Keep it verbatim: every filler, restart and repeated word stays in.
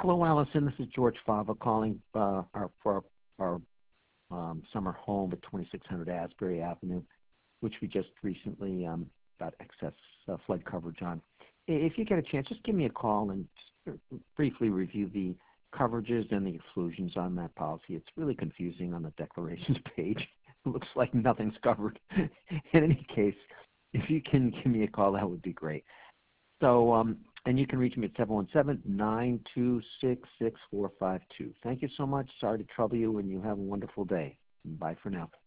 Hello, Allison. This is George Fava calling uh, our, for our, our um, summer home at twenty-six hundred Asbury Avenue, which we just recently um, got excess uh, flood coverage on. If you get a chance, just give me a call and just briefly review the coverages and the exclusions on that policy. It's really confusing on the declarations page. It looks like nothing's covered. In any case, if you can give me a call, that would be great. So, um, and you can reach me at seven one seven, nine two six, six four five two. Thank you so much. Sorry to trouble you, and you have a wonderful day. Bye for now.